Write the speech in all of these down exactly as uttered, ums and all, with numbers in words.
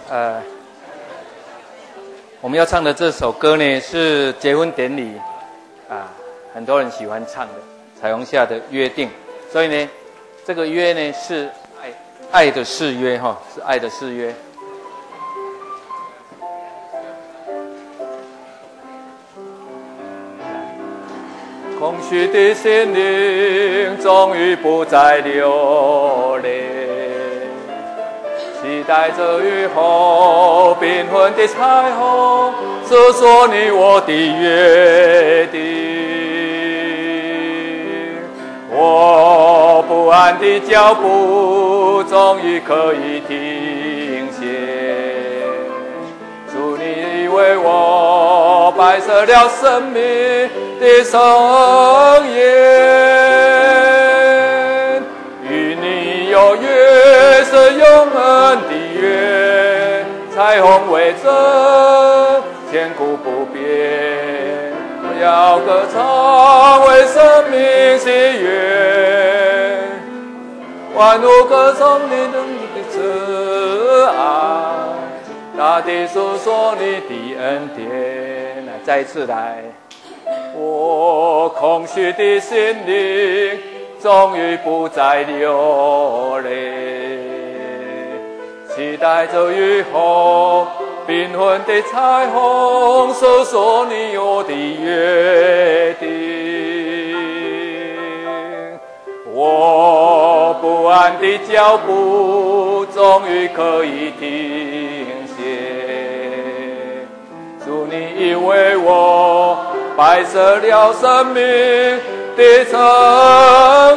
呃，我们要唱的这首歌呢是结婚典礼啊，很多人喜欢唱的《彩虹下的约定》，所以呢，这个约呢是爱爱的誓约哈，是爱的誓约。空虚的心灵终于不再流泪，期待着雨后缤纷的彩虹，诉说你我的约定。我不安的脚步终于可以停歇，祝你为我摆设了生命的盛宴，与你有约是永恒的约，彩虹为证，千古不变。我要歌唱为生命喜悦，万物歌颂你的慈爱，大地诉说你的恩典。来，再一次来。我空虚的心灵终于不再流泪，期待着雨后缤纷的彩虹，诉说你我的约定。我不安的脚步终于可以停歇，祝你为我摆设了生命的盛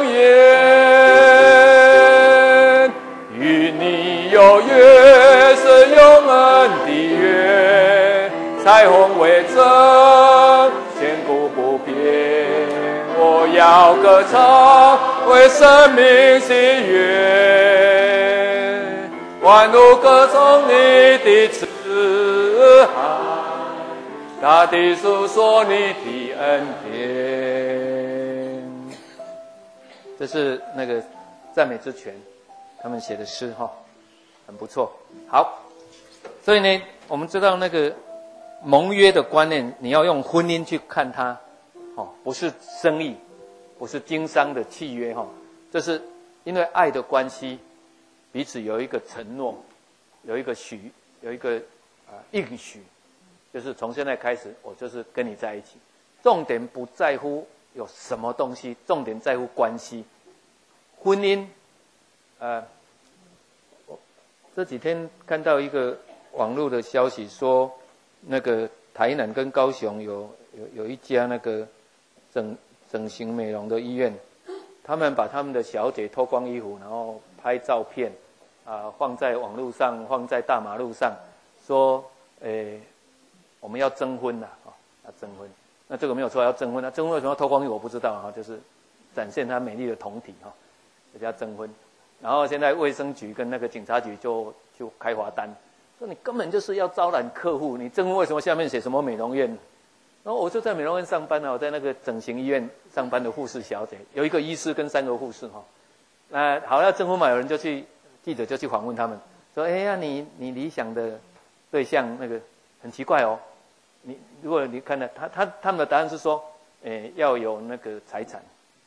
宴，与你有约是永恒的约，彩虹为证，千古不变。我要歌唱为生命喜悦，万物歌颂你的慈爱，大地诉说你的恩典。这是那个赞美之泉他们写的诗哈，很不错。好，所以呢，我们知道那个盟约的观念，你要用婚姻去看它，哦，不是生意，不是经商的契约哈，这是因为爱的关系，彼此有一个承诺，有一个许，有一个啊、呃、应许。就是从现在开始，我就是跟你在一起。重点不在乎有什么东西，重点在乎关系。婚姻，呃，我这几天看到一个网络的消息说，那个台南跟高雄有有有一家那个整整形美容的医院，他们把他们的小姐脱光衣服，然后拍照片，啊、呃，放在网络上，放在大马路上，说，诶。我们要征婚呐，啊，要征婚。那这个没有错，要征婚。那征婚为什么要脱光衣服？我不知道哈，就是展现她美丽的胴体哈，这叫征婚。然后现在卫生局跟那个警察局就就开罚单，说你根本就是要招揽客户，你征婚为什么下面写什么美容院？然后我就在美容院上班啊，我在那个整形医院上班的护士小姐，有一个医师跟三个护士哈。那好，要征婚嘛，有人就去记者就去访问他们，说，哎呀，你你理想的对象那个很奇怪哦。你如果你看到他他他们的答案是说，诶，要有那个财产，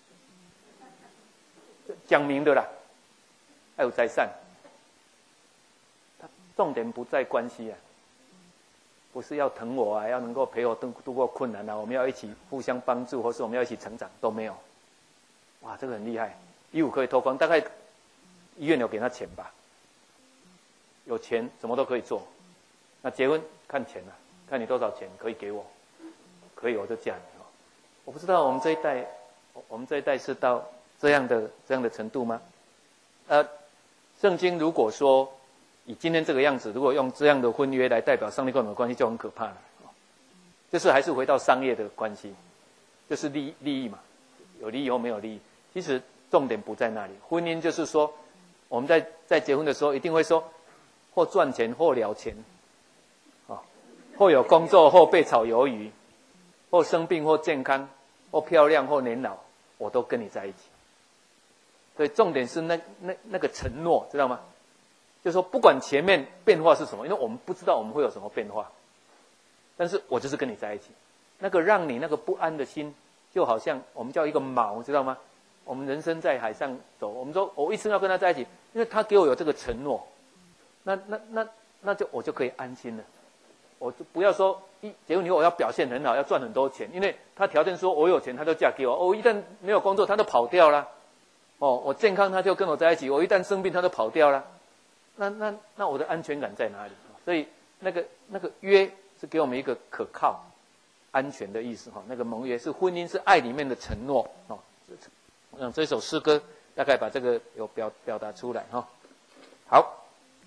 讲明的啦，还有财产。他重点不在关系啊，不是要疼我啊，要能够陪我度度过困难啊，我们要一起互相帮助，或是我们要一起成长，都没有。哇，这个很厉害，衣服可以脱光，大概医院有给他钱吧，有钱什么都可以做。那结婚看钱啊。看你多少钱可以给我，可以我就嫁你。我不知道我们这一代，我们这一代是到这样的这样的程度吗？呃，圣经如果说以今天这个样子，如果用这样的婚约来代表上帝跟我们的关系，就很可怕了。就是还是回到商业的关系，就是利利益嘛，有利益或没有利益。其实重点不在那里，婚姻就是说，我们在在结婚的时候一定会说，或赚钱或了钱。或有工作，或被炒鱿鱼，或生病，或健康，或漂亮，或年老，我都跟你在一起。所以重点是那那那个承诺，知道吗？ 就是说不管前面变化是什么，因为我们不知道我们会有什么变化，但是我就是跟你在一起，那个让你那个不安的心，就好像我们叫一个锚，知道吗？我们人生在海上走，我们说我一生要跟他在一起，因为他给我有这个承诺，那那那那就我就可以安心了。我就不要说一结婚以后我要表现很好，要赚很多钱，因为他条件说我有钱，他就嫁给我。我一旦没有工作，他就跑掉了。哦，我健康，他就跟我在一起；我一旦生病，他就跑掉了。那那那我的安全感在哪里？所以那个那个约是给我们一个可靠、安全的意思哈。那个盟约是婚姻是爱里面的承诺哦。嗯，这首诗歌大概把这个有表表达出来哈。好，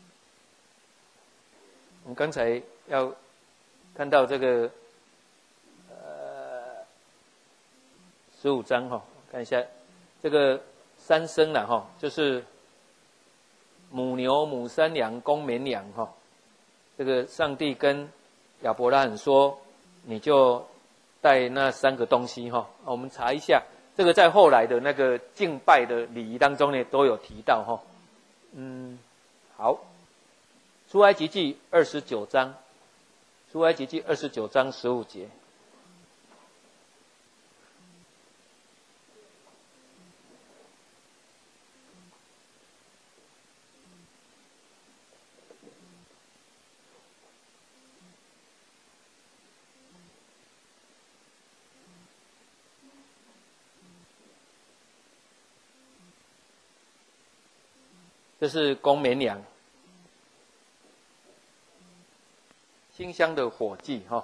我们刚才要看到这个呃十五章哈，看一下这个三牲了哈，就是母牛、母山羊、公绵羊哈。这个上帝跟亚伯拉罕说，你就带那三个东西哈。我们查一下。这个在后来的那个敬拜的礼仪当中呢，都有提到哈。嗯，好，出埃及记二十九章，出埃及记二十九章十五节。这是公绵羊，馨香的火祭哈。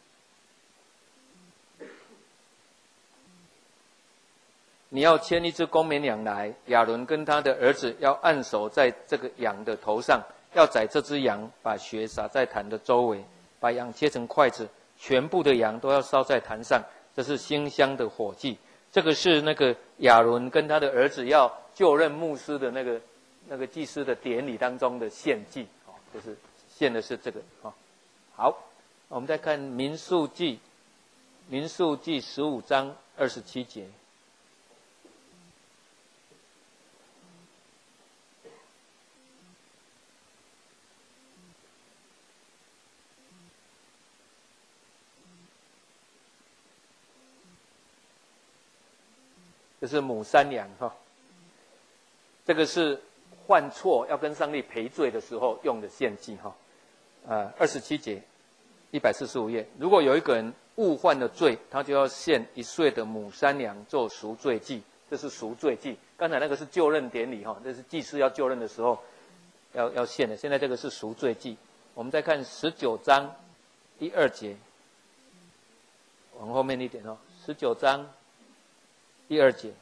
你要牵一只公绵羊来，亚伦跟他的儿子要按手在这个羊的头上，要宰这只羊，把血洒在坛的周围，把羊切成筷子，全部的羊都要烧在坛上，这是馨香的火祭。这个是那个亚伦跟他的儿子要就任牧师的那个。那个祭司的典礼当中的献祭，哦，就是献的是这个啊、哦。好，我们再看民数记，民数记十五章二十七节。这是母山羊哈、哦，这个是。犯错要跟上帝赔罪的时候用的献祭哈，呃，二十七节，一百四十五页。如果有一个人误犯了罪，他就要献一岁的母山羊做赎罪祭，这是赎罪祭。刚才那个是就任典礼哈，这是祭司要就任的时候要要献的。现在这个是赎罪祭。我们再看十九章第二节，往后面一点哦，十九章第二节。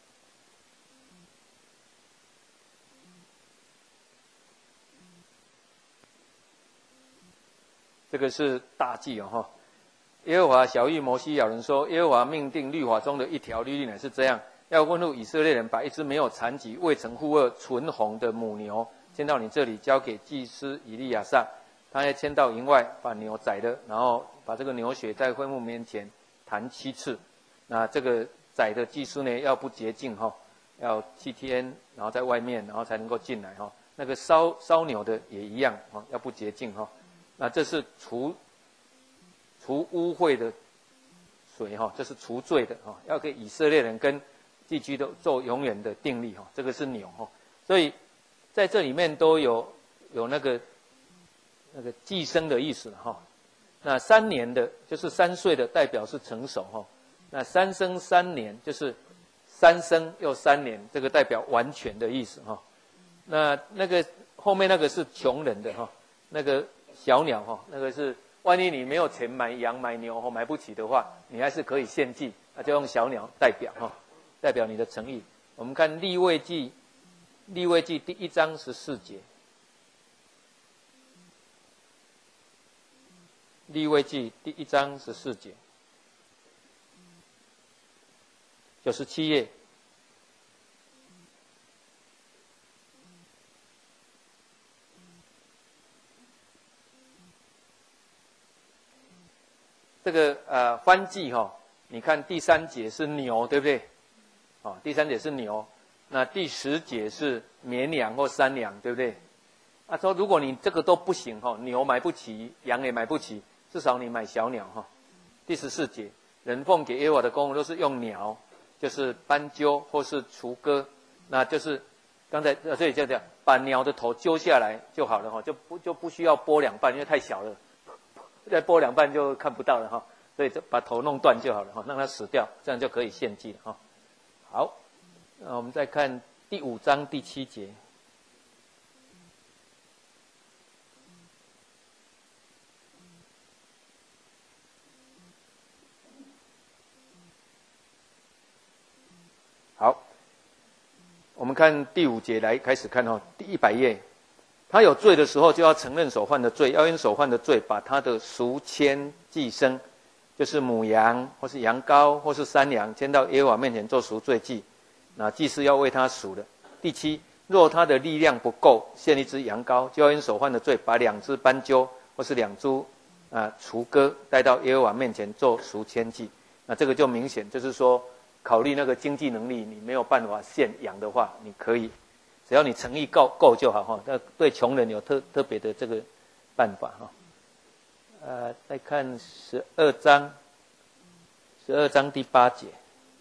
这个是大忌哦，哈！耶和华晓谕摩西亚伦说：耶和华命定律法中的一条律例乃是这样：要吩咐以色列人把一只没有残疾、未曾负恶、纯红的母牛牵到你这里，交给祭司以利亚撒。他要牵到营外，把牛宰了，然后把这个牛血在会幕面前弹七次。那这个宰的祭司呢，要不洁净哈，要七天，然后在外面，然后才能够进来哈。那个烧烧牛的也一样哈，要不洁净哈。那这是除除污秽的水哈，这是除罪的哈，要给以色列人跟地区都做永远的定例哈。这个是牛哈，所以在这里面都有有那个那个寄生的意思了哈。那三年的就是三岁的代表是成熟哈，那三生三年就是三生又三年，这个代表完全的意思哈。那那个后面那个是穷人的哈，那个。小鸟哈，那个是万一你没有钱买羊买牛哈，买不起的话，你还是可以献祭，那就用小鸟代表哈，代表你的诚意。我们看利未记，利未记第一章十四节，利未记第一章十四节，九十七页。这个呃欢祭哈、哦，你看第三节是牛，对不对？哦，第三节是牛，那第十节是绵羊或山羊，对不对？ 啊，说如果你这个都不行哈，牛买不起，羊也买不起，至少你买小鸟哈。第十四节，人奉给耶和华的供物都是用鸟，就是斑鸠或是雏鸽，那就是刚才这里就这样，把鸟的头揪下来就好了哈，就不就不需要剥两半，因为太小了，再剥两半就看不到了哈，所以就把头弄断就好了哈，让它死掉，这样就可以献祭了哈。好，那我们再看第五章第七节。好，我们看第五节来开始看哦，第一百页，他有罪的时候，就要承认所犯的罪，要因所犯的罪，把他的赎愆祭牲，就是母羊或是羊羔或是山羊，牵到耶和华面前做赎罪祭。那祭司要为他赎的。第七，若他的力量不够，献一只羊羔，就要因所犯的罪，把两只斑鸠或是两株啊雏鸽带到耶和华面前做赎愆祭。那这个就明显就是说，考虑那个经济能力，你没有办法献羊的话，你可以，只要你诚意够够就好哈。那对穷人有特特别的这个办法哈。呃，再看十二章，十二章第八节，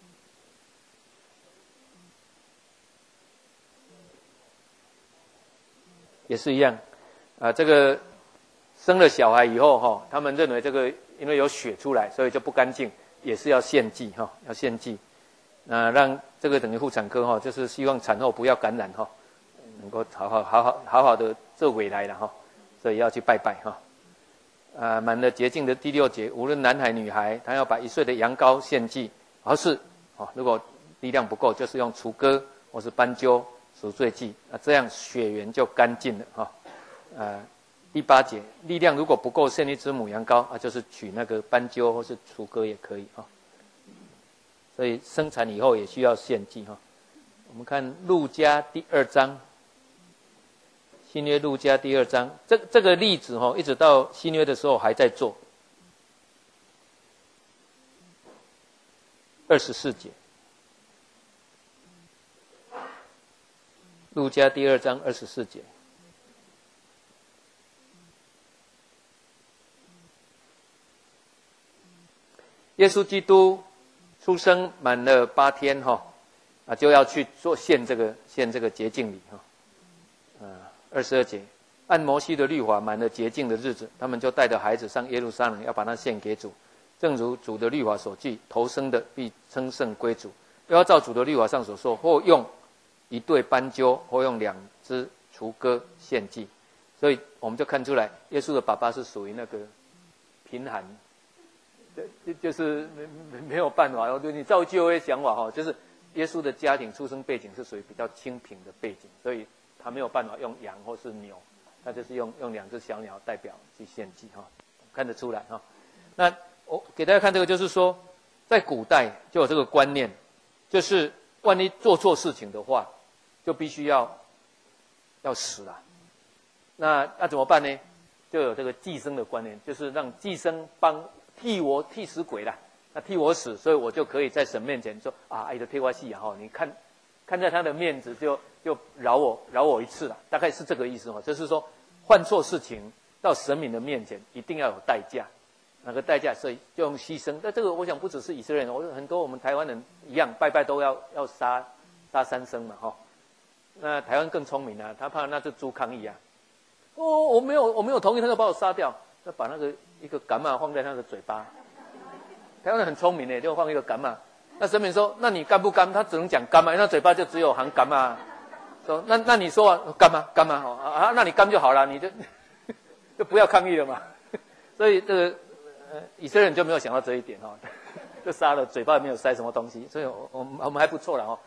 也是一样啊。这个生了小孩以后哈，他们认为这个因为有血出来，所以就不干净，也是要献祭哈，要献祭。那让这个等于妇产科哈，就是希望产后不要感染哈，能够好好好好好好的做回来了哈，所以要去拜拜哈。啊，满了洁净的第六节，无论男孩女孩，他要把一岁的羊羔献祭，而是哦，如果力量不够，就是用雏鸽或是斑鸠赎罪祭，啊，这样血缘就干净了哈。呃，第八节，力量如果不够，献一只母羊羔啊，就是取那个斑鸠或是雏鸽也可以哈。所以生产以后也需要献祭哈。我们看路加第二章，新约路加第二章，这这个例子哈，一直到新约的时候还在做。二十四节，路加第二章二十四节。耶稣基督出生满了八天哈，啊就要去做献这个献这个洁净礼哈，啊二十二节，按摩西的律法满了洁净的日子，他们就带着孩子上耶路撒冷，要把它献给主，正如主的律法所记，头生的必称圣归主，又要照主的律法上所说，或用一对斑鸠，或用两只雏鸽献祭。所以我们就看出来，耶稣的爸爸是属于那个贫寒。就就是没没有办法，你照旧会想法哈，就是耶稣的家庭出生背景是属于比较清贫的背景，所以他没有办法用羊或是牛，他就是用用两只小鸟代表去献祭哈，看得出来哈。那我给大家看这个，就是说，在古代就有这个观念，就是万一做错事情的话，就必须要要死了。那那怎么办呢？就有这个祭牲的观念，就是让祭牲帮。替我替死鬼啦，那替我死，所以我就可以在神面前说啊，爱的替我死啊！哈，你看，看在他的面子就就饶我饶我一次了，大概是这个意思哈。就是说，犯错事情到神明的面前一定要有代价，那个代价所以就用牺牲。那这个我想不只是以色列人，我很多我们台湾人一样，拜拜都要要杀杀三牲嘛哈。那台湾更聪明啊，他怕那只猪抗议啊，哦，我没有我没有同意，他就把我杀掉，那把那个。一个伽马放在他的嘴巴，台湾人很聪明的，就放一个伽马。那神明说：“那你干不干？”他只能讲干嘛，因为他嘴巴就只有含伽马。说：“那那你说啊，干嘛干嘛？哦啊，那你干就好了，你就就不要抗议了嘛。”所以这个呃，以色列人就没有想到这一点哈、哦，就杀了，嘴巴也没有塞什么东西，所以我我们我们还不错了哦。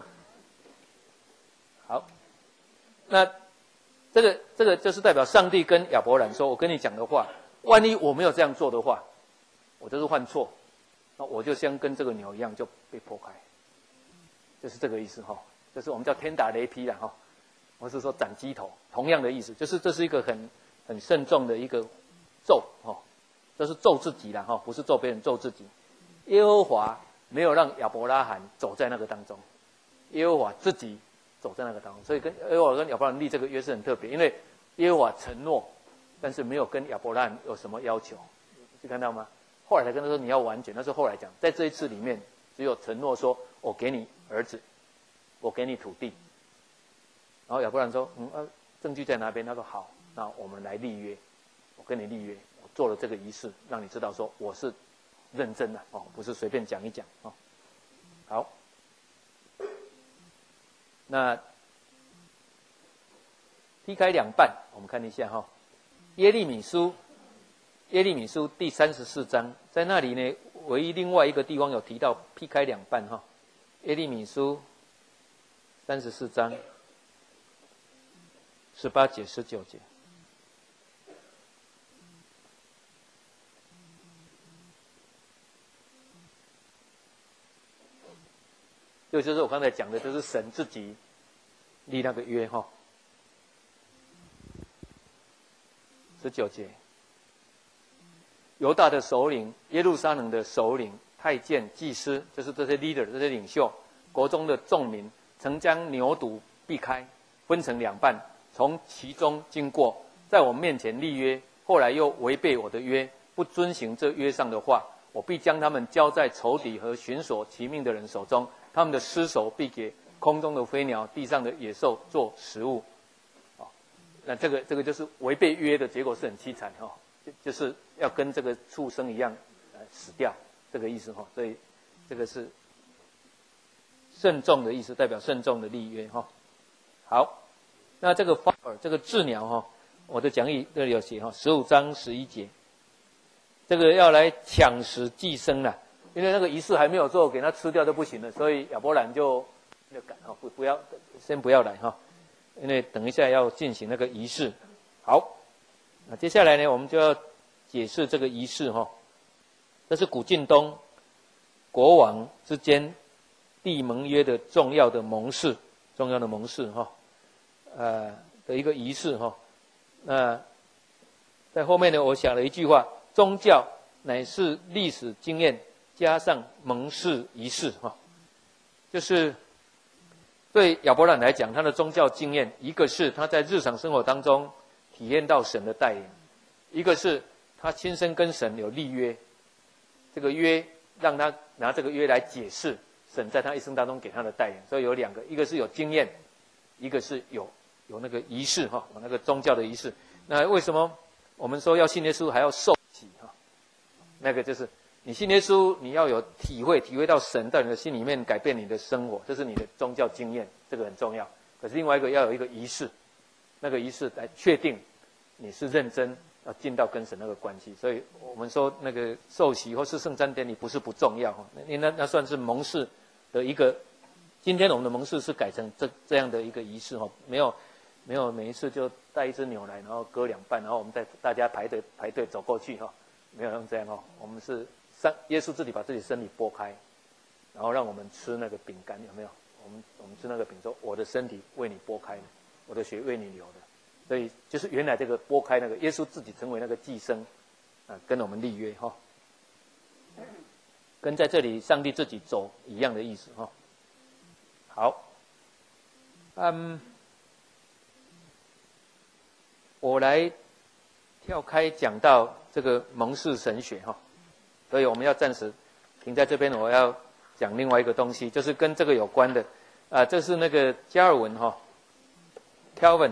好，那这个这个就是代表上帝跟亚伯兰说：“我跟你讲的话。”万一我没有这样做的话，我就是犯错，那我就像跟这个牛一样就被剖开，就是这个意思哈。就是我们叫天打雷劈啦哈，我是说斩鸡头，同样的意思，就是这是一个很很慎重的一个咒哈，这是咒自己啦哈，不是咒别人，咒自己。耶和华没有让亚伯拉罕走在那个当中，耶和华自己走在那个当中，所以跟耶和华跟亚伯拉罕立这个约是很特别，因为耶和华承诺，但是没有跟亚伯拉罕有什么要求，就看到吗？后来才跟他说你要完全，那是后来讲，在这一次里面只有承诺说我给你儿子，我给你土地。然后亚伯拉罕说，嗯啊，证据在哪边？他说好，那我们来立约，我跟你立约，我做了这个仪式，让你知道说我是认真的哦，不是随便讲一讲哦。好，那劈开两半，我们看一下哈、哦，耶利米书，耶利米书第三十四章，在那里呢，唯一另外一个地方有提到劈开两半哈、哦，耶利米书三十四章十八节、十九节。这就是我刚才讲的，就是神自己立那个约哈。十九节，犹大的首领、耶路撒冷的首领、太监、祭司，就是这些 leader、这些领袖，国中的众民，曾将牛犊避开，分成两半，从其中经过，在我面前立约，后来又违背我的约，不遵行这约上的话，我必将他们交在仇敌和寻索其命的人手中，他们的尸首必给空中的飞鸟、地上的野兽做食物。那这个这个就是违背约的结果，是很凄惨哈、哦，就就是要跟这个畜生一样，呃，死掉，这个意思哈、哦。所以这个是慎重的意思，代表慎重的立约哈、哦。好，那这个 farmer 这个鸷鸟哈、哦，我的讲义这里有写哈，十五章十一节，这个要来抢食寄生了，因为那个仪式还没有做，给它吃掉就不行了，所以亚伯兰就就赶哈，不不要先不要来哈。因为等一下要进行那个仪式，好，那接下来呢，我们就要解释这个仪式哈。这是古晋东国王之间缔盟约的重要的盟誓，重要的盟誓哈，呃的一个仪式哈。那在后面呢，我想了一句话：宗教乃是历史经验加上盟誓仪式哈，就是。对亚伯兰来讲，他的宗教经验，一个是他在日常生活当中体验到神的带领，一个是他亲身跟神有立约，这个约让他拿这个约来解释神在他一生当中给他的带领。所以有两个，一个是有经验，一个是有有那个仪式哈，有那个宗教的仪式。那为什么我们说要信耶稣还要受洗哈？那个就是你信耶稣，你要有体会，体会到神在你的心里面改变你的生活，这是你的宗教经验，这个很重要。可是另外一个要有一个仪式，那个仪式来确定你是认真要进到跟神那个关系。所以我们说那个受洗或是圣餐典礼不是不重要哈，那那那算是盟誓的一个。今天我们的盟誓是改成这这样的一个仪式哈，没有没有每一次就带一只牛来，然后割两半，然后我们再大家排队排队走过去哈，没有用这样哦，我们是。上耶稣自己把自己身体剥开，然后让我们吃那个饼干，有没有？我们我们吃那个饼，说我的身体为你剥开的，我的血为你流的。所以就是原来这个剥开那个耶稣自己成为那个寄生，啊，跟我们立约哈，跟在这里上帝自己走一样的意思哈。好，嗯，我来跳开讲到这个蒙氏神学哈。所以我们要暂时停在这边，我要讲另外一个东西，就是跟这个有关的，啊，这是那个加尔文哈 ，Calvin，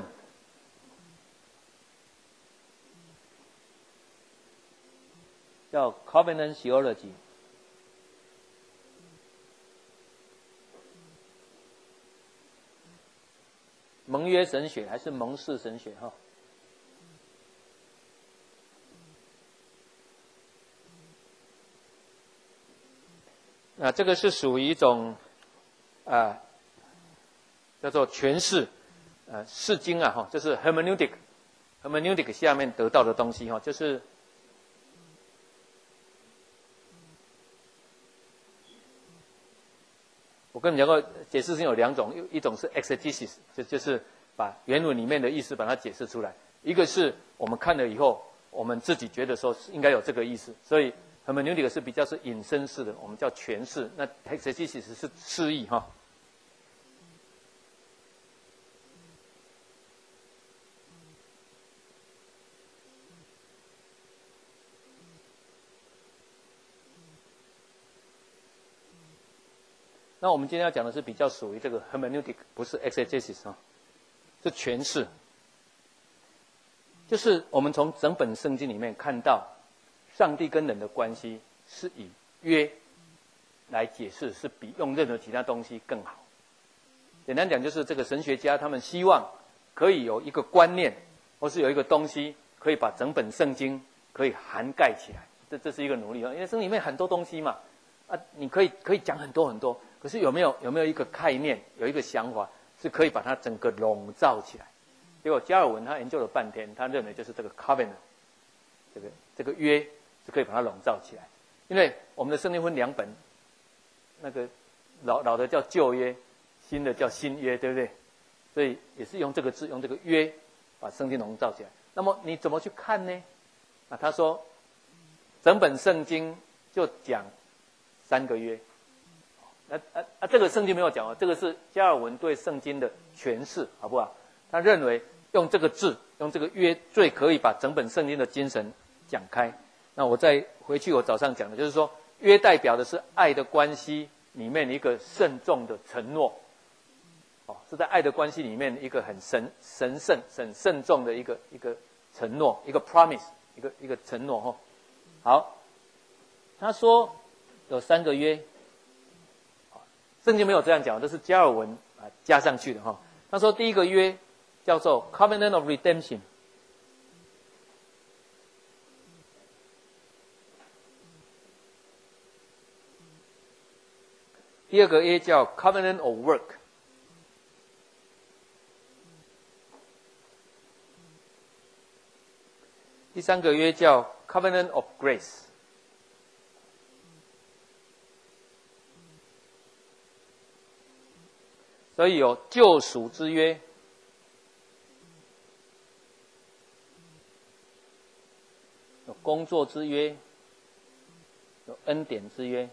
叫 Covenant Theology， 盟约神学还是盟誓神学哈？那这个是属于一种，啊、呃，叫做诠释，呃，释经啊，哈，就是 hermeneutic，hermeneutic 下面得到的东西哈，就是，我跟你讲过，解释性有两种，一种是 exegesis， 就就是把原文里面的意思把它解释出来；一个是我们看了以后，我们自己觉得说应该有这个意思，所以。hermeneutic 是比较是引申式的，我们叫诠释。那 exegesis 是释义哈。 那我们今天要讲的是比较属于这个 hermeneutic， 不是 exegesis 啊，是诠释。就是我们从整本圣经里面看到，上帝跟人的关系是以约来解释，是比用任何其他东西更好。简单讲，就是这个神学家他们希望可以有一个观念，或是有一个东西，可以把整本圣经可以涵盖起来。这这是一个努力啊，因为圣经里面很多东西嘛，啊，你可以可以讲很多很多，可是有没有有没有一个概念，有一个想法，是可以把它整个笼罩起来？结果加尔文他研究了半天，他认为就是这个 covenant， 这个这个约是可以把它笼罩起来。因为我们的圣经分两本，那个老老的叫旧约，新的叫新约，对不对？所以也是用这个字，用这个约把圣经笼罩起来。那么你怎么去看呢？啊，他说整本圣经就讲三个约。那啊啊，这个圣经没有讲哦，这个是加尔文对圣经的诠释，好不好？他认为用这个字，用这个约，最可以把整本圣经的精神讲开。那我再回去我早上讲的，就是说约代表的是爱的关系里面一个慎重的承诺，哦，是在爱的关系里面一个很神神圣、很慎重的一个一个承诺，一个 promise， 一个一个承诺哈。好，他说有三个约，圣经没有这样讲，这是加尔文啊加上去的哈。他说第一个约叫做 Covenant of Redemption， 第二个约叫 Covenant of Work， 第三个约叫 Covenant of Grace。所以有救赎之约，有工作之约，有恩典之约。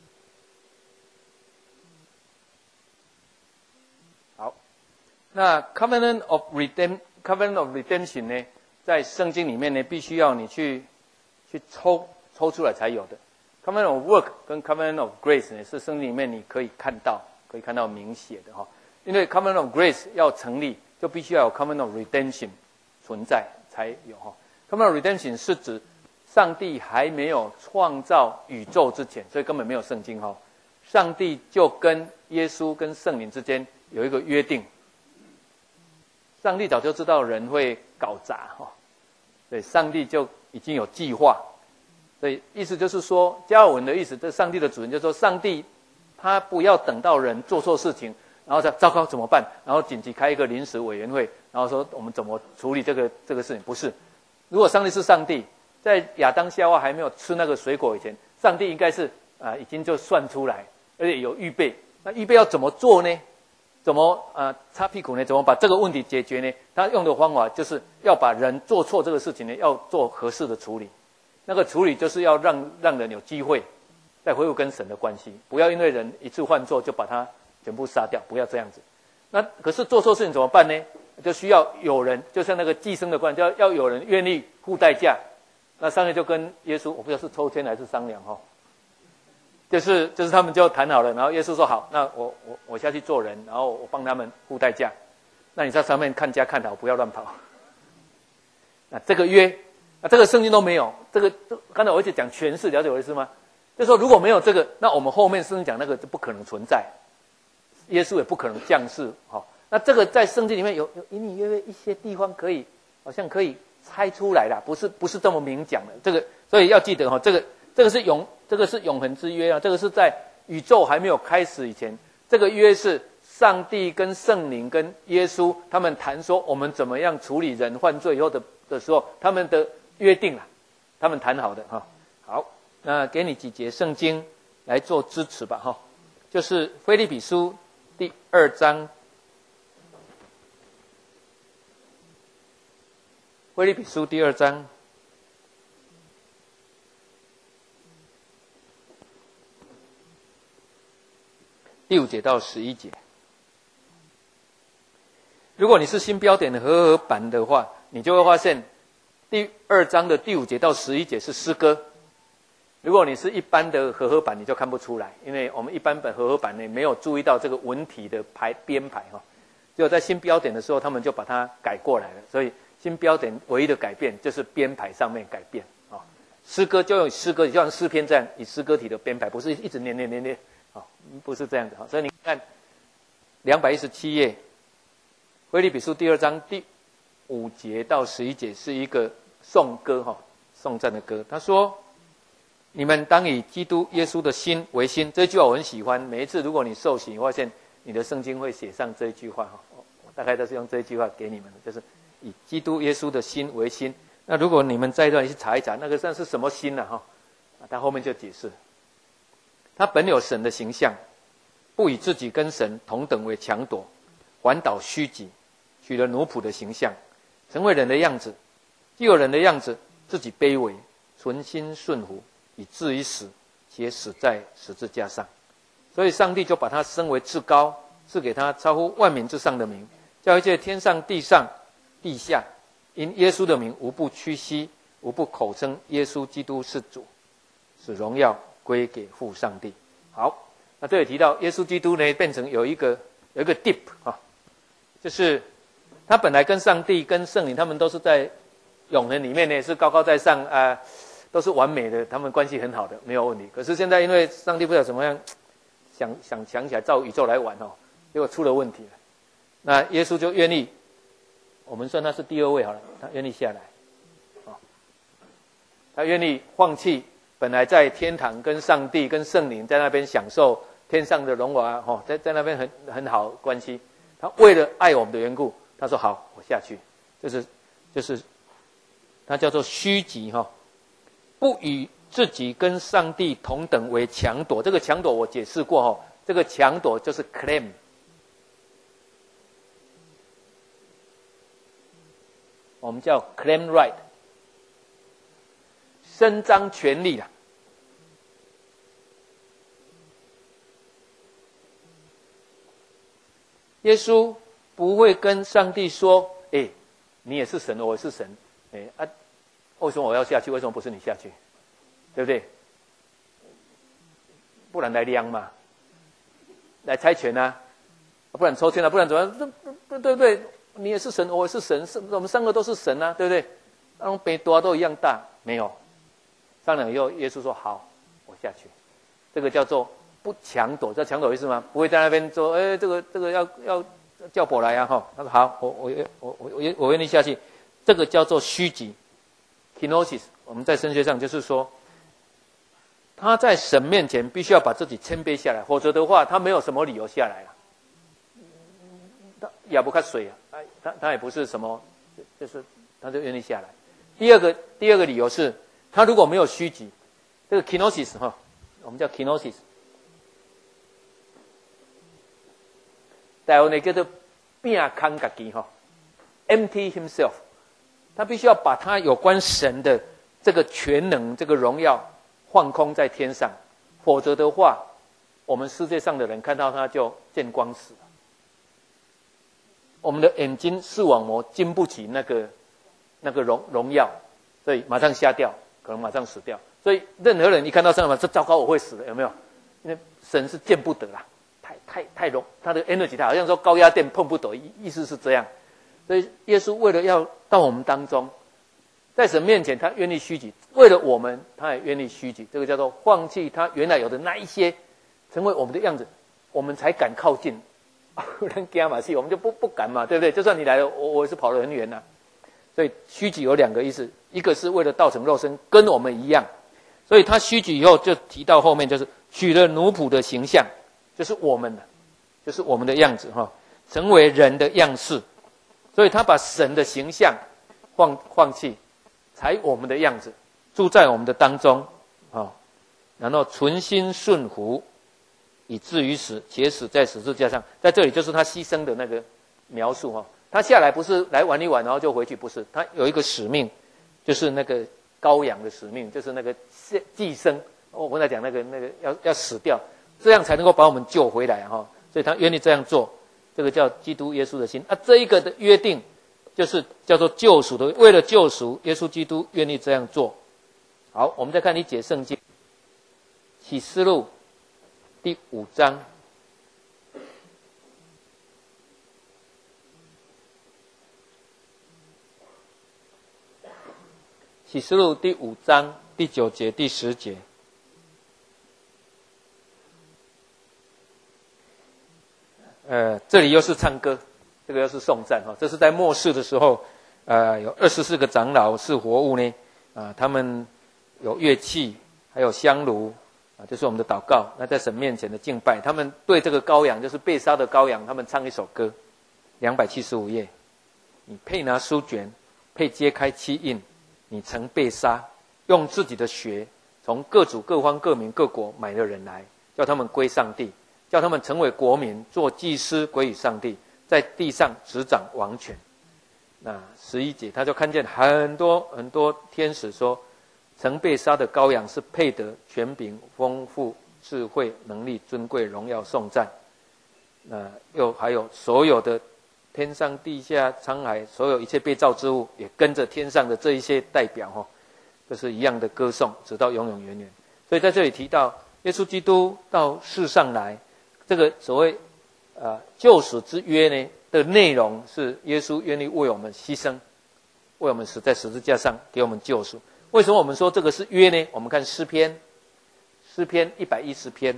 好，那 Covenant of Redemption Covenant of Redemption 呢，在圣经里面呢，必须要你去去抽抽出来才有的。Covenant of Work 跟 Covenant of Grace 呢，是圣经里面你可以看到。可以看到明写的哈，因为 Covenant of Grace 要成立，就必须要有 Covenant of Redemption 存在才有哈。Covenant of Redemption 是指上帝还没有创造宇宙之前，所以根本没有圣经哈。上帝就跟耶稣跟圣灵之间有一个约定，上帝早就知道人会搞砸哈，所以上帝就已经有计划。所以意思就是说，加尔文的意思，这上帝的主人就是说，上帝他不要等到人做错事情，然后再糟糕怎么办？然后紧急开一个临时委员会，然后说我们怎么处理这个这个事情？不是，如果上帝是上帝，在亚当夏娃还没有吃那个水果以前，上帝应该是啊、呃、已经就算出来，而且有预备。那预备要怎么做呢？怎么啊、呃、擦屁股呢？怎么把这个问题解决呢？他用的方法就是要把人做错这个事情呢，要做合适的处理。那个处理就是要让让人有机会。再恢复跟神的关系，不要因为人一次犯错就把他全部杀掉，不要这样子。那可是做错事情怎么办呢？就需要有人，就像那个寄生的关系，要要有人愿意付代价。那上帝就跟耶稣，我不知道是抽签还是商量哈，就是就是他们就谈好了，然后耶稣说好，那我我我下去做人，然后我帮他们付代价。那你在上面看家看好，不要乱跑。那这个约，那这个圣经都没有，这个刚才我一直讲诠释，了解我的意思吗？就是说如果没有这个，那我们后面圣经讲那个就不可能存在，耶稣也不可能降世。好，那这个在圣经里面有有隐隐约约一些地方可以，好像可以猜出来啦，不是不是这么明讲的。这个所以要记得哈，这个这个是永这个是永恒之约啊，这个是在宇宙还没有开始以前，这个约是上帝跟圣灵跟耶稣他们谈说我们怎么样处理人犯罪以后的的时候，他们的约定啦，他们谈好的哈。好。那给你几节圣经来做支持吧，哈，就是腓立比书第二章，腓立比书第二章第五节到十一节。如果你是新标点的和合版的话，你就会发现第二章的第五节到十一节是诗歌。 如果你是一般的和合版，你就看不出来，因为我们一般本和合版呢没有注意到这个文体的排编排哈。只有在新标点的时候，他们就把它改过来了。所以新标点唯一的改变就是编排上面改变啊。诗歌就用诗歌，就像诗篇这样以诗歌体的编排，不是一直念念念念啊，不是这样的哈。所以你看两百一十七页，腓立比书第二章第五节到十一节是一个颂歌哈，颂赞的歌。他说：“你们当以基督耶稣的心为心。”这句话我很喜欢。每一次如果你受洗，发现你的圣经会写上这一句话哈，我大概都是用这一句话给你们的，就是以基督耶稣的心为心。那如果你们在这里去查一查，那个算是什么心呢？哈，他后面就解释，他本有神的形象，不以自己跟神同等为强夺，反倒虚己，取了奴仆的形象，成为人的样子。既有人的样子，自己卑微，存心顺服，以至于死，且死在十字架上。所以上帝就把他升为至高，赐给他超乎万民之上的名，叫一切天上地上地下因耶稣的名无不屈膝，无不口称耶稣基督是主，使荣耀归给父上帝。好，那这里提到耶稣基督呢，变成有一个有一个 deep 啊，就是他本来跟上帝跟圣灵他们都是在永恒里面呢，是高高在上啊、呃，都是完美的，他们关系很好的，没有问题。可是现在因为上帝不知道怎么样想想想起来造宇宙来玩哦，结果出了问题了。那耶稣就愿意，我们算他是第二位好了，他愿意下来，哦，他愿意放弃本来在天堂跟上帝跟圣灵在那边享受天上的荣华哦，在在那边很很好关系。他为了爱我们的缘故，他说好，我下去，就是就是他叫做虚己哈、哦，不与自己跟上帝同等为强夺。这个强夺我解释过哈，这个强夺就是 claim， 我们叫 claim right， 伸张权利啦。耶稣不会跟上帝说：“哎，你也是神，我也是神，哎啊，为什么我要下去？为什么不是你下去？对不对？不然来量嘛，来猜拳啊，不然抽签啊，不然怎么样？对对对，你也是神，我也是神，是我们三个都是神啊，对不对？那种北多都一样大，没有。商量以后，耶稣说：好，我下去。这个叫做不强夺，知道强夺意思吗？不会在那边说，哎，这个这个要要叫我来啊，哈。他说好，我我我我我我愿意下去。这个叫做虚己 ，kenosis。我们在神学上就是说，他在神面前必须要把自己谦卑下来，否则的话，他没有什么理由下来了。他也不看水啊，他他也不是什么，就是他就愿意下来。第二个第二个理由是，他如果没有虚己，这个 kenosis 哈，我们叫 kenosis。台湾呢叫做变空自己哈 ，empty himself， 他必须要把他有关神的这个全能、这个荣耀放空在天上，否则的话，我们世界上的人看到他就见光死了。我们的眼睛视网膜经不起那个那个荣荣耀，所以马上瞎掉，可能马上死掉。所以任何人一看到上面，这糟糕，我会死了，有没有？因为神是见不得啦。太太太容，他的 energy 他好像说高压电碰不得，意思是这样。所以耶稣为了要到我们当中，在神面前他愿意虚己，为了我们他也愿意虚己，这个叫做放弃他原来有的那一些，成为我们的样子，我们才敢靠近。人惊嘛是，我们就不不敢嘛，对不对？就算你来了，我我是跑得很远呐、啊。所以虚己有两个意思，一个是为了道成肉身，跟我们一样。所以他虚己以后就提到后面就是取了奴仆的形象。就是我们的，就是我们的样子哈，成为人的样式，所以他把神的形象放放弃，才我们的样子，住在我们的当中啊，然后存心顺服，以至于死，且死在十字架上。在这里就是他牺牲的那个描述哈，他下来不是来玩一玩然后就回去，不是，他有一个使命，就是那个羔羊的使命，就是那个寄生。我刚才讲那个那个要要死掉。这样才能够把我们救回来哈，所以他愿意这样做，这个叫基督耶稣的心啊。这一个的约定，就是叫做救赎的，为了救赎，耶稣基督愿意这样做。好，我们再看你解圣经， 启示录第五章。启示录第五章第九节、第十节。呃，这里又是唱歌，这个又是颂赞哈。这是在末世的时候，呃，有二十四个长老是活物呢，啊、呃，他们有乐器，还有香炉，啊，这是我们的祷告。那在神面前的敬拜，他们对这个羔羊，就是被杀的羔羊，他们唱一首歌，两百七十五页。你配拿书卷，配揭开七印。你曾被杀，用自己的血从各族各方各民各国买了人来，叫他们归上帝，叫他们成为国民，做祭司归于上帝，在地上执掌王权。那十一节他就看见很多很多天使说，曾被杀的羔羊是配得权柄、丰富、智慧、能力、尊贵、荣耀、颂赞。那又还有所有的天上地下沧海，所有一切被造之物也跟着天上的这一些代表哈，都是一样的歌颂，直到永永远远。所以在这里提到耶稣基督到世上来，这个所谓呃救赎之约呢的内容是耶稣愿意为我们牺牲，为我们死在十字架上，给我们救赎。为什么我们说这个是约呢？我们看诗篇，诗篇一百一十篇。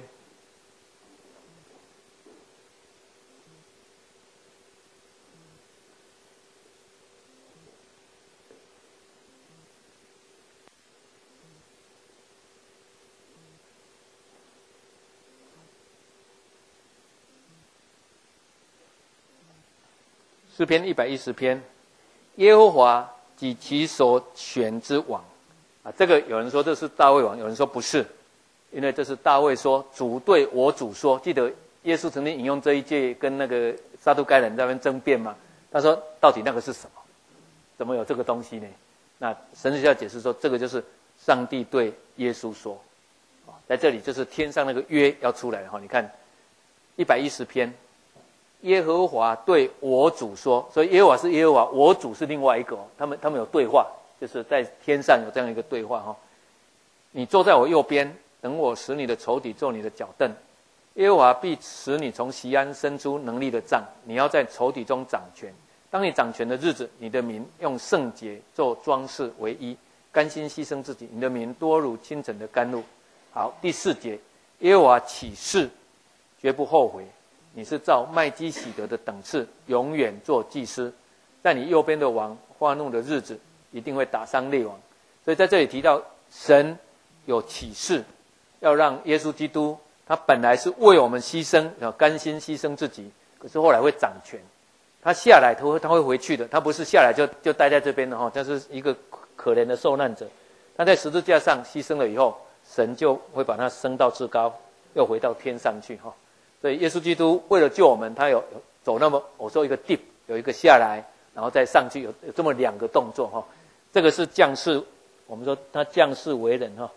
诗篇一百一十篇，耶和华及其所选之王啊，这个有人说这是大卫王，有人说不是，因为这是大卫说主对我主说。记得耶稣曾经引用这一节跟那个撒都该人在那边争辩嘛，他说到底那个是什么？怎么有这个东西呢？那神学家解释说，这个就是上帝对耶稣说，在这里就是天上那个约要出来了哈。你看一百一十篇。耶和华对我主说，所以耶和华是耶和华，我主是另外一个、哦、他们他们有对话，就是在天上有这样一个对话哈、哦。你坐在我右边，等我使你的仇敌做你的脚凳。耶和华必使你从锡安伸出能力的杖，你要在仇敌中掌权。当你掌权的日子，你的民用圣洁做装饰为衣，甘心牺牲自己，你的民多如清晨的甘露。好，第四节，耶和华起誓，绝不后悔。你是照麦基洗德的等次，永远做祭司。在你右边的王发怒的日子，一定会打伤列王。所以在这里提到，神有启示，要让耶稣基督，他本来是为我们牺牲，甘心牺牲自己，可是后来会掌权。他下来，他会他会回去的，他不是下来就就待在这边的哈，他是一个可怜的受难者。他在十字架上牺牲了以后，神就会把他升到至高，又回到天上去哈。所以耶稣基督为了救我们，他有走那么我说一个 dip， 有一个下来，然后再上去，有有这么两个动作哈。这个是降世，我们说他降世为人哈。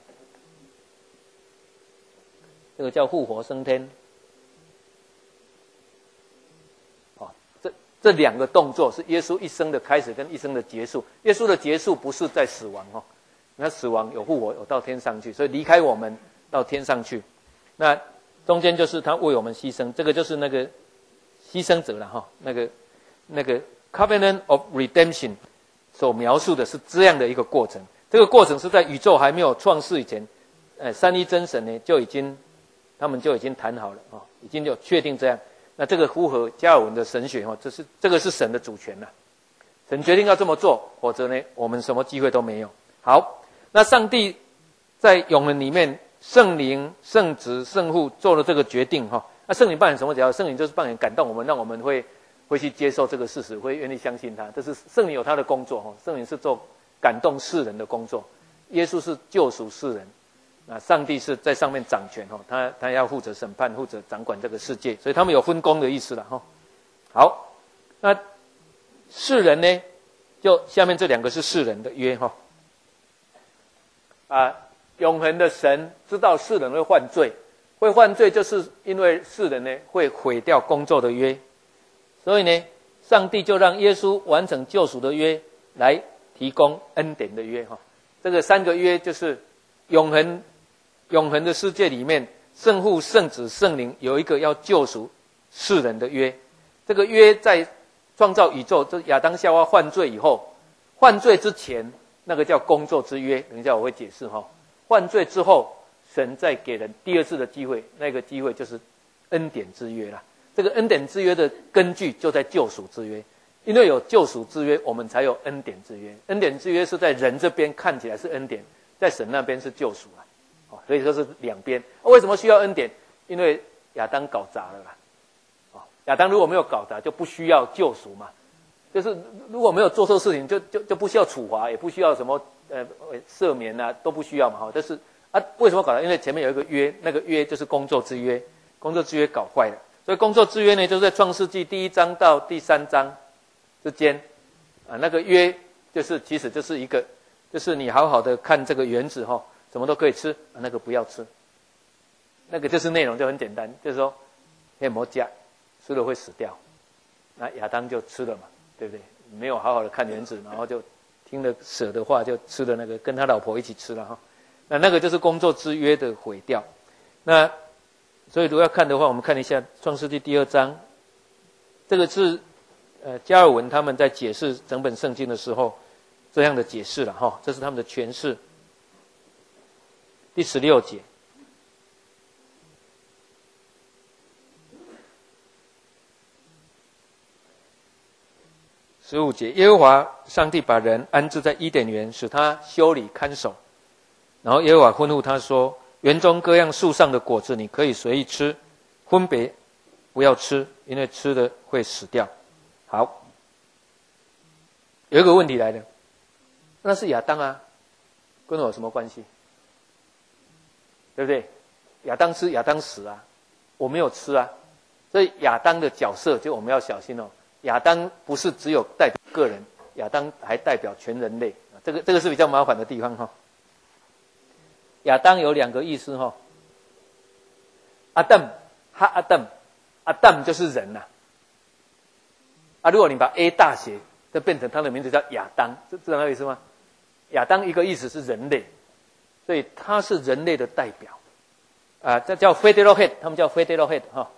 这个叫复活升天。哦，这这两个动作是耶稣一生的开始跟一生的结束。耶稣的结束不是在死亡哈，那死亡有复活，有到天上去，所以离开我们到天上去。那中间就是他为我们牺牲，这个就是那个牺牲者了哈。那个那个 Covenant of Redemption 所描述的是这样的一个过程。这个过程是在宇宙还没有创世以前，呃，三一真神呢就已经，他们就已经谈好了啊、哦，已经就确定这样。那这个符合加尔文的神学哈，这是这个是神的主权了，神决定要这么做，否则呢，我们什么机会都没有。好，那上帝在永恒里面。圣灵、圣子、圣父做了这个决定哈。那圣灵扮演什么角色？圣灵就是扮演感动我们，让我们会会去接受这个事实，会愿意相信他。这是圣灵有他的工作哈。圣灵是做感动世人的工作，耶稣是救赎世人，那上帝是在上面掌权哈。他他要负责审判，负责掌管这个世界，所以他们有分工的意思了哈。好，那世人呢？就下面这两个是世人的约哈。啊。永恒的神知道世人会犯罪，会犯罪就是因为世人呢会毁掉工作的约，所以呢，上帝就让耶稣完成救赎的约，来提供恩典的约哈。这个三个约就是永恒永恒的世界里面，圣父、圣子、圣灵有一个要救赎世人的约。这个约在创造宇宙，这亚当夏娃犯罪以后，犯罪之前那个叫工作之约，等一下我会解释哈。犯罪之后，神再给人第二次的机会，那个机会就是恩典之约啦。这个恩典之约的根据就在救赎之约，因为有救赎之约，我们才有恩典之约。恩典之约是在人这边看起来是恩典，在神那边是救赎啦。哦，所以说是两边。为什么需要恩典？因为亚当搞砸了啦。哦，亚当如果没有搞砸，就不需要救赎嘛。就是如果没有做错事情，就就就不需要处罚，也不需要什么呃赦免啊，都不需要嘛。哈，但是啊，为什么搞砸？因为前面有一个约，那个约就是工作之约，工作之约搞坏了。所以工作之约呢，就是在创世纪第一章到第三章之间，啊，那个约就是其实就是一个，就是你好好的看这个园子哈，什么都可以吃，啊，那个不要吃。那个就是内容就很简单，就是说，黑魔加吃了会死掉，那亚当就吃了嘛，对不对？没有好好的看园子，然后就听了蛇的话，就吃了那个，跟他老婆一起吃了哈。那那个就是工作之约的毁掉。那所以如果要看的话，我们看一下创世纪第二章，这个是呃加尔文他们在解释整本圣经的时候这样的解释了哈，这是他们的诠释。第十六节，十五节，耶和华上帝把人安置在伊甸园，使他修理看守。然后耶和华吩咐他说，园中各样树上的果子你可以随意吃，分别不要吃，因为吃了会死掉。好，有一个问题来了，那是亚当啊，跟我有什么关系？对不对？亚当吃，亚当死啊，我没有吃啊。所以亚当的角色就我们要小心哦。亚当不是只有代表个人，亚当还代表全人类。这个这个是比较麻烦的地方哈。亚当有两个意思哈，阿当哈阿当，阿当就是人呐、啊。啊，如果你把 A 大写，就变成他的名字叫亚当，知道那个意思吗？亚当一个意思是人类，所以他是人类的代表，啊，这叫 federal head， 他们叫 federal head 哈。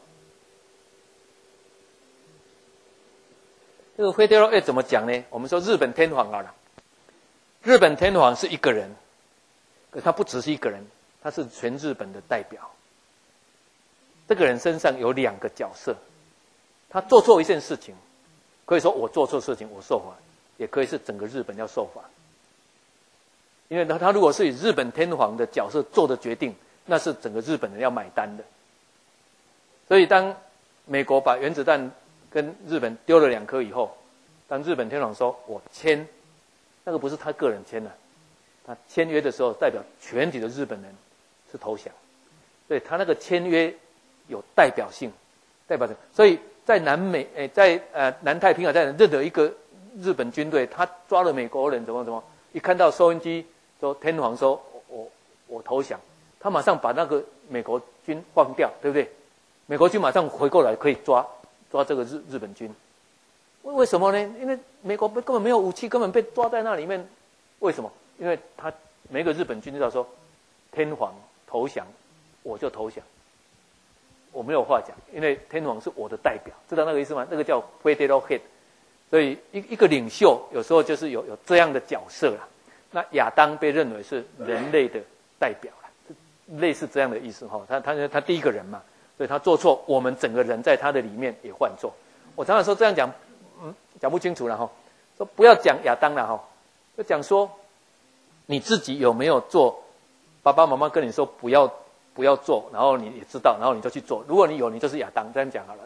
这个 federal head 怎么讲呢？我们说日本天皇好了，日本天皇是一个人。可他不只是一个人，他是全日本的代表。这个人身上有两个角色，他做错一件事情，可以说我做错事情我受罚，也可以是整个日本要受罚。因为他他如果是以日本天皇的角色做的决定，那是整个日本人要买单的。所以当美国把原子弹跟日本丢了两颗以后，当日本天皇说我签，那个不是他个人签的。他签约的时候，代表全体的日本人是投降，所以他那个签约有代表性，代表性。所以在南美，诶，在呃南太平洋，在任何一个日本军队，他抓了美国人，怎么怎么，一看到收音机说天皇说我我投降，他马上把那个美国军放掉，对不对？美国军马上回过来可以抓抓这个日日本军，为为什么呢？因为美国根本没有武器，根本被抓在那里面，为什么？因为他每个日本军知道说，天皇投降，我就投降，我没有话讲，因为天皇是我的代表，知道那个意思吗？那个叫 federal head， 所以一一个领袖有时候就是有有这样的角色啦。那亚当被认为是人类的代表啦，类似这样的意思哈。他他他第一个人嘛，所以他做错，我们整个人在他的里面也犯错。我常常说这样讲，嗯，讲不清楚了哈。说不要讲亚当了哈，就讲说。你自己有没有做？爸爸妈妈跟你说不要不要做，然后你也知道，然后你就去做。如果你有，你就是亚当，这样讲好了。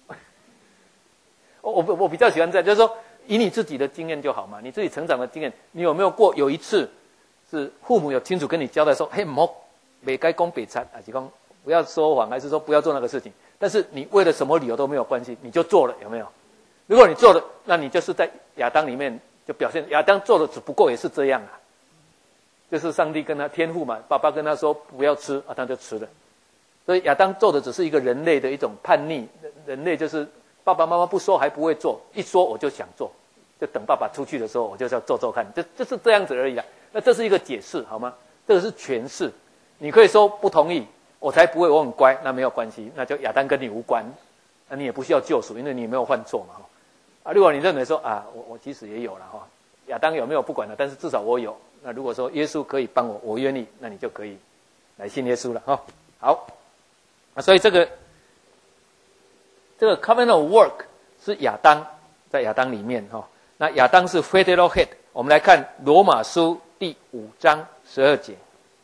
我我我比较喜欢这样，就是说以你自己的经验就好嘛，你自己成长的经验，你有没有过有一次是父母有清楚跟你交代说，嘿，莫别该讲别惨，还是讲不要说谎，还是说不要做那个事情？但是你为了什么理由都没有关系，你就做了，有没有？如果你做了，那你就是在亚当里面就表现，亚当做的只不过也是这样啊。就是上帝跟他天父嘛，爸爸跟他说不要吃啊，他就吃了。所以亚当做的只是一个人类的一种叛逆，人类就是爸爸妈妈不说还不会做，一说我就想做，就等爸爸出去的时候我就要做做看，就就是这样子而已啦。那这是一个解释好吗？这个是诠释。你你可以说不同意，我才不会，我很乖，那没有关系，那就亚当跟你无关，那你也不需要救赎，因为你没有犯错嘛。啊，如果你认为说啊，我我其实也有了哈，亚当有没有不管了，但是至少我有。那如果说耶稣可以帮我，我愿意，那你就可以来信耶稣了哈。好，啊，所以这个这个 covenant of work 是亚当在亚当里面哈。那亚当是 federal head， 我们来看罗马书第五章十二节。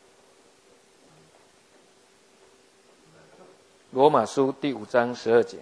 罗马书第五章十二节。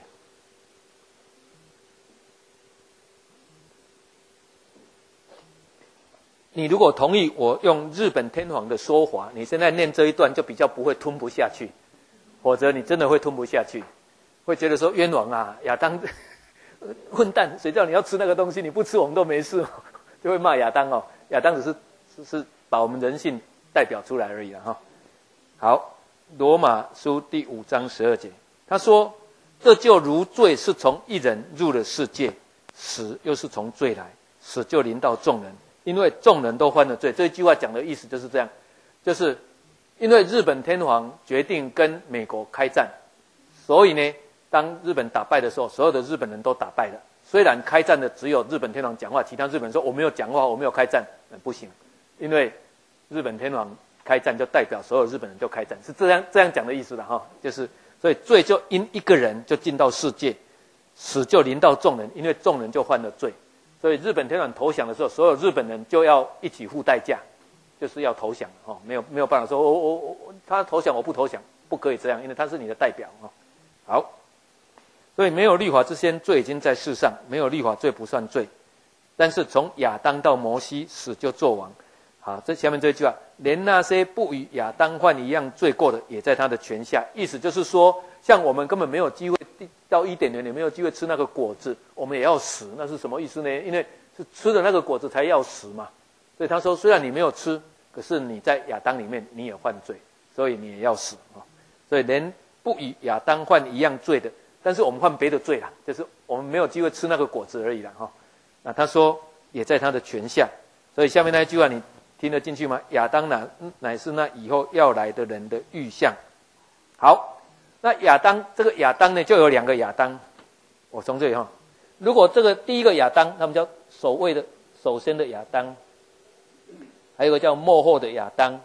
你如果同意我用日本天皇的说法，你现在念这一段就比较不会吞不下去，否则你真的会吞不下去，会觉得说冤枉啊，亚当混蛋，谁叫你要吃那个东西，你不吃我们都没事，就会骂亚当哦。亚当只是是是把我们人性代表出来而已了哈。好，罗马书第五章十二节，他说：“这就如罪是从一人入了世界，死又是从罪来，死就临到众人。”因为众人都犯了罪，这一句话讲的意思就是这样，就是因为日本天皇决定跟美国开战，所以呢，当日本打败的时候，所有的日本人都打败了。虽然开战的只有日本天皇讲话，其他日本人说我没有讲话，我没有开战，那不行，因为日本天皇开战就代表所有日本人就开战，是这样这样讲的意思的哈。就是所以罪就因一个人就进到世界，死就临到众人，因为众人就犯了罪。所以日本天皇投降的时候，所有日本人就要一起付代价，就是要投降哦，没有没有办法说我我我他投降我不投降，不可以这样，因为他是你的代表哦。好，所以没有律法之前，罪已经在世上，没有律法罪不算罪。但是从亚当到摩西，死就作王。好，这下面这句话，连那些不与亚当犯一样罪过的，也在他的权下。意思就是说，像我们根本没有机会到伊甸园，也没有机会吃那个果子，我们也要死，那是什么意思呢？因为是吃了那个果子才要死嘛。所以他说，虽然你没有吃，可是你在亚当里面你也犯罪，所以你也要死啊。所以连不与亚当犯一样罪的，但是我们犯别的罪啦，就是我们没有机会吃那个果子而已啦哈。那他说也在他的权下，所以下面那一句话你听得进去吗？亚当乃乃是那以后要来的人的预像。好。那亚当这个亚当呢，就有两个亚当。我从这里哈，如果这个第一个亚当，他们叫首位的、首先的亚当，还有一个叫末后的亚当。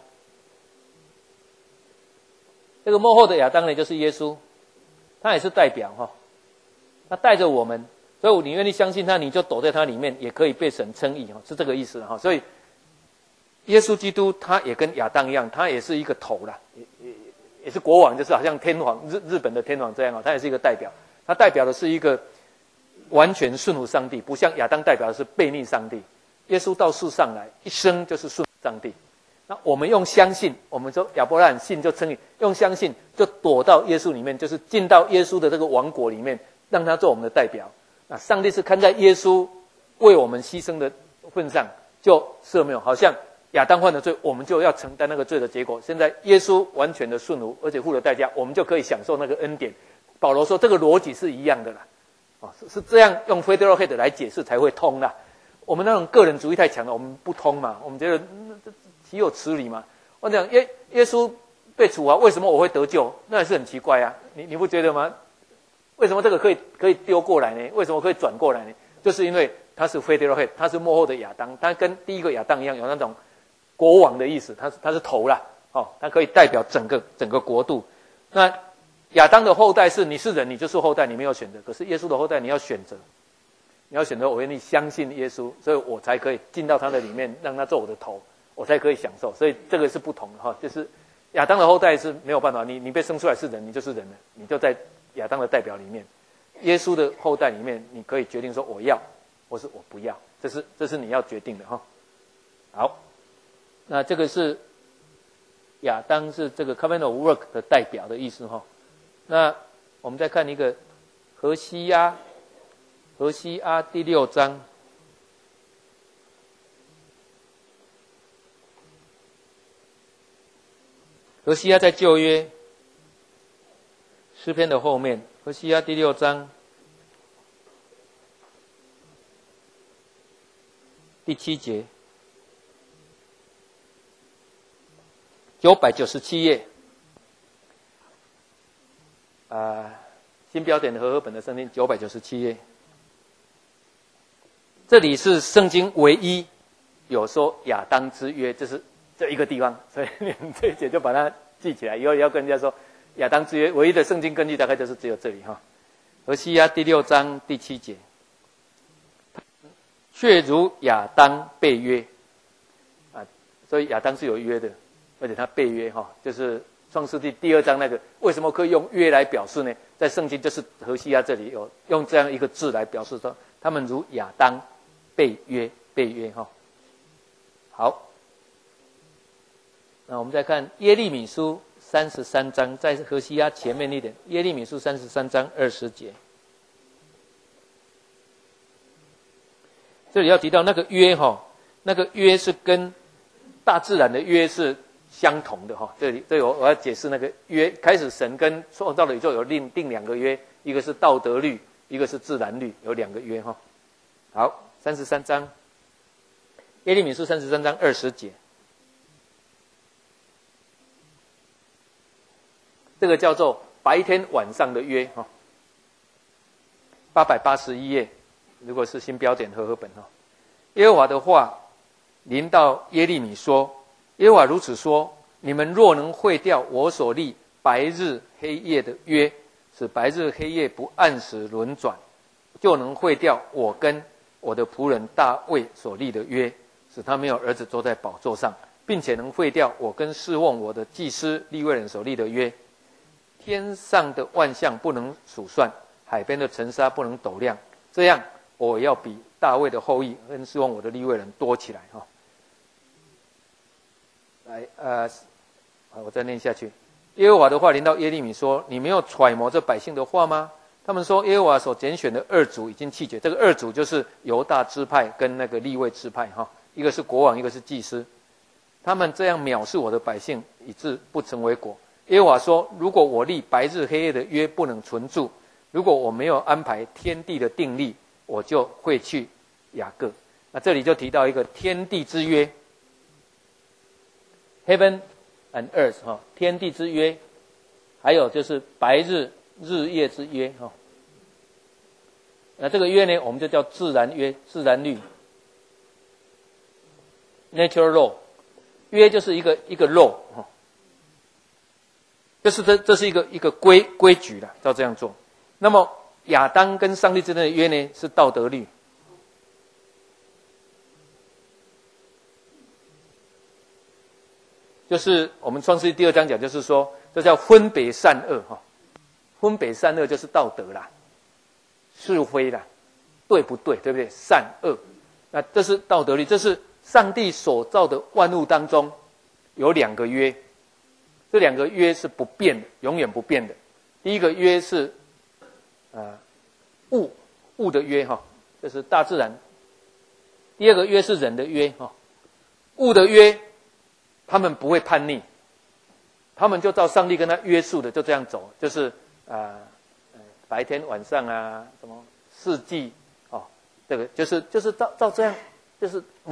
这个末后的亚当呢，就是耶稣，他也是代表哈，他带着我们，所以你愿意相信他，你就躲在他里面，也可以被神称义哈，是这个意思哈。所以耶稣基督他也跟亚当一样，他也是一个头啦。也也也是国王，就是好像天皇日日本的天皇这样哦，他也是一个代表，他代表的是一个完全顺服上帝，不像亚当代表的是背逆上帝。耶稣到世上来，一生就是顺服上帝。那我们用相信，我们说亚伯拉罕信就称义，用相信就躲到耶稣里面，就是进到耶稣的这个王国里面，让他做我们的代表。那上帝是看在耶稣为我们牺牲的份上，就赦免，好像亚当犯的罪，我们就要承担那个罪的结果。现在耶稣完全的顺服，而且付了代价，我们就可以享受那个恩典。保罗说，这个逻辑是一样的啦，哦，是是这样用 federal head 来解释才会通啦。我们那种个人主义太强了，我们不通嘛。我们觉得这岂有此理嘛？我讲耶耶稣被处罚，为什么我会得救？那也是很奇怪啊，你你不觉得吗？为什么这个可以可以丢过来呢？为什么可以转过来呢？就是因为他是 federal head， 他是末后的亚当，他跟第一个亚当一样，有那种国王的意思，他是他是头啦，哦，他可以代表整个整个国度。那亚当的后代是你是人，你就是后代，你没有选择。可是耶稣的后代，你要选择，你要选择我愿意相信耶稣，所以我才可以进到他的里面，让他做我的头，我才可以享受。所以这个是不同的哈，就是亚当的后代是没有办法，你你被生出来是人，你就是人了，你就在亚当的代表里面。耶稣的后代里面，你可以决定说我要，或是我不要，这是这是你要决定的哈。好。那这个是亚当，是这个 covenant of work 的代表的意思哈。那我们再看一个何西阿，何西阿第六章，何西阿在旧约诗篇的后面，何西阿第六章第七节。 九百九十七页，啊、呃，新标点和合本的圣经九百九十七页。这里是圣经唯一有说亚当之约，就是这一个地方，所以你们这一节就把它记起来，以后要跟人家说亚当之约，唯一的圣经根据大概就是只有这里哈。何西阿第六章第七节，却如亚当被约啊，所以亚当是有约的，而且他被约哈，就是创世纪第二章那个为什么可以用约来表示呢？在圣经就是何西阿这里有用这样一个字来表示说，他们如亚当被约，被约哈。好，那我们再看耶利米书三十三章，在何西阿前面一点，耶利米书三十三章二十节，这里要提到那个约哈，那个约是跟大自然的约是相同的哈。这里这里我我要解释那个约，开始神跟创造了宇宙有另定两个约，一个是道德律，一个是自然律，有两个约哈。好，三十三章。耶利米书三十三章二十节，这个叫做白天晚上的约哈。八百八十一页，如果是新标点和合本哈，耶和华的话临到耶利米说：耶和华如此说，你们若能废掉我所立白日黑夜的约，使白日黑夜不按时轮转，就能废掉我跟我的仆人大卫所立的约，使他没有儿子坐在宝座上，并且能废掉我跟侍奉我的祭司利未人所立的约。天上的万象不能数算，海边的尘沙不能斗量，这样我要比大卫的后裔跟侍奉我的利未人多起来哈。来，呃，我再念下去。耶和华的话临到耶利米说：你没有揣摩这百姓的话吗？他们说耶和华所拣选的二族已经弃绝，这个二族就是犹大支派跟那个利未支派哈。一个是国王，一个是祭司，他们这样藐视我的百姓，以致不成为果。耶和华说：如果我立白日黑夜的约不能存住，如果我没有安排天地的定例，我就会去雅各。那这里就提到一个天地之约 ，Heaven and Earth 哈，天地之约，还有就是白日日夜之约哈。那这个约呢，我们就叫自然约、自然律。Natural law， 约就是一个一个 law 哈，就是这这是一个一个规规矩了，要这样做。那么亚当跟上帝之间的约呢，是道德律。就是我们创世记第二章讲，就是说这叫分别善恶哈，分别善恶就是道德啦，是非啦，对不对？对不对？善恶，那这是道德律，这是。上帝所造的万物当中有两个约，这两个约是不变的，永远不变的。第一个约是呃物物的约哈，这是大自然；第二个约是人的约哈。物的约，他们不会叛逆，他们就照上帝跟他约束的，就这样走，就是啊、呃、白天晚上啊，什么四季哦，这个就是就是照照这样。就是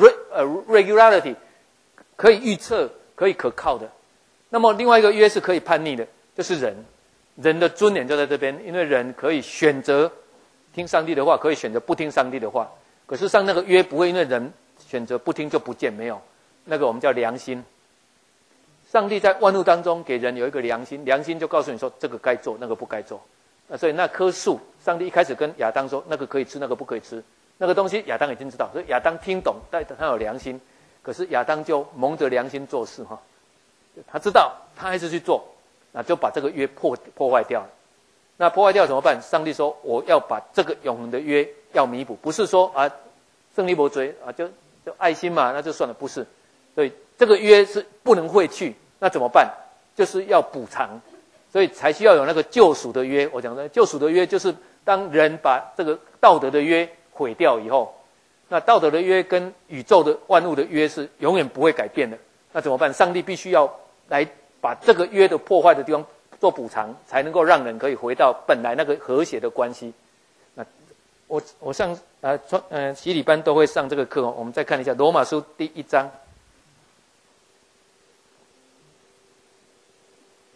regularity 可以预测、可以可靠的。那么另外一个约是可以叛逆的，就是人，人的尊严就在这边，因为人可以选择听上帝的话，可以选择不听上帝的话。可是上那个约不会因为人选择不听就不见，没有，那个我们叫良心。上帝在万物当中给人有一个良心，良心就告诉你说这个该做，那个不该做。那所以那棵树，上帝一开始跟亚当说那个可以吃，那个不可以吃。那个东西亚当已经知道，所以亚当听懂，但他有良心，可是亚当就蒙着良心做事哈，他知道他还是去做，那就把这个约破破坏掉了。那破坏掉怎么办？上帝说我要把这个永恒的约要弥补，不是说啊胜利伯追啊就就爱心嘛，那就算了，不是。所以这个约是不能废去，那怎么办？就是要补偿，所以才需要有那个救赎的约。我讲的救赎的约，就是当人把这个道德的约毁掉以后，那道德的约跟宇宙的万物的约是永远不会改变的。那怎么办？上帝必须要来把这个约的破坏的地方做补偿，才能够让人可以回到本来那个和谐的关系。那我我上呃呃洗礼班都会上这个课哦。我们再看一下罗马书第一章，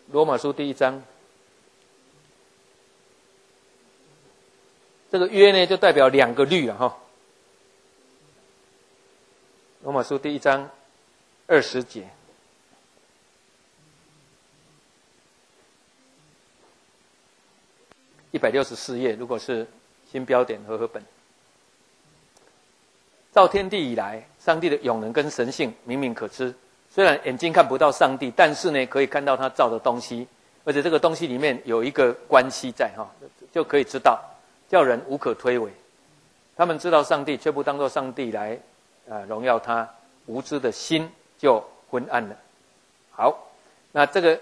罗马书第一章，这个约呢就代表两个律了哈。罗马书第一章二十节，一百六十四页，如果是新标点和合本。造天地以来，上帝的永能跟神性明明可知。虽然眼睛看不到上帝，但是呢，可以看到他造的东西，而且这个东西里面有一个关系在哈，就可以知道，叫人无可推诿。他们知道上帝，却不当作上帝来啊荣耀他，无知的心就昏暗了。好，那这个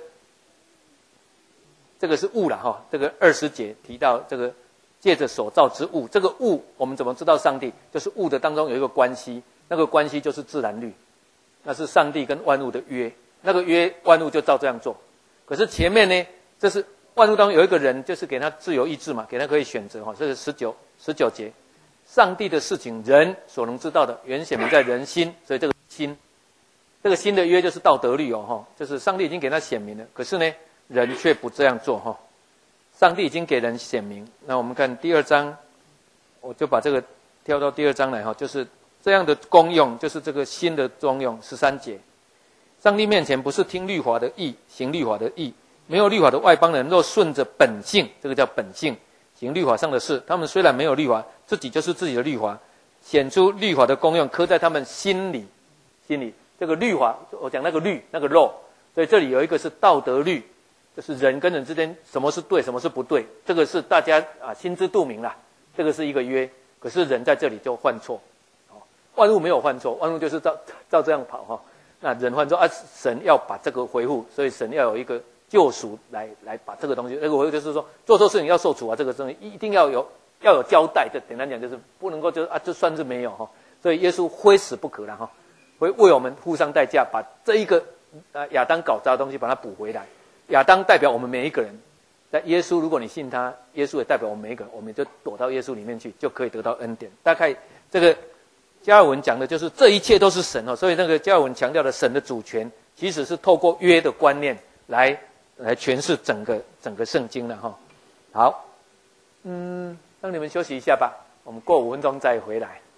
这个是物了哈。这个二十节提到这个借着所造之物，这个物我们怎么知道上帝？就是物的当中有一个关系，那个关系就是自然律。那是上帝跟万物的约，那个约万物就照这样做。可是前面呢，这是万物当中有一个人，就是给他自由意志嘛，给他可以选择哈。这是十九十九节，上帝的事情人所能知道的，原显明在人心，所以这个心，这个新的约就是道德律哦哈，就是上帝已经给他显明了，可是呢，人却不这样做哈。上帝已经给人显明，那我们看第二章，我就把这个跳到第二章来哈，就是。这样的功用就是这个新的功用，十三节，上帝面前不是听律法的义，行律法的义，没有律法的外邦人，若顺着本性，这个叫本性，行律法上的事，他们虽然没有律法，自己就是自己的律法，显出律法的功用，刻在他们心里。心里这个律法，我讲那个律，那个肉，所以这里有一个是道德律，就是人跟人之间什么是对，什么是不对，这个是大家啊心知肚明啦，这个是一个约，可是人在这里就犯错。万物没有犯错，万物就是照照这样跑哈。那人犯错啊，神要把这个回复，所以神要有一个救赎来来把这个东西，那个回复就是说做错事情要受处啊，这个东西一定要有要有交代。这简单讲就是不能够就啊，就算是没有哈。所以耶稣非死不可了哈，会为我们付上代价，把这一个啊亚当搞砸的东西把它补回来。亚当代表我们每一个人，但耶稣如果你信他，耶稣也代表我们每一个人，我们就躲到耶稣里面去，就可以得到恩典。大概这个。加尔文讲的就是这一切都是神哦，所以那个加尔文强调的神的主权，其实是透过约的观念来来诠释整个整个圣经了哈。好，嗯，让你们休息一下吧，我们过五分钟再回来。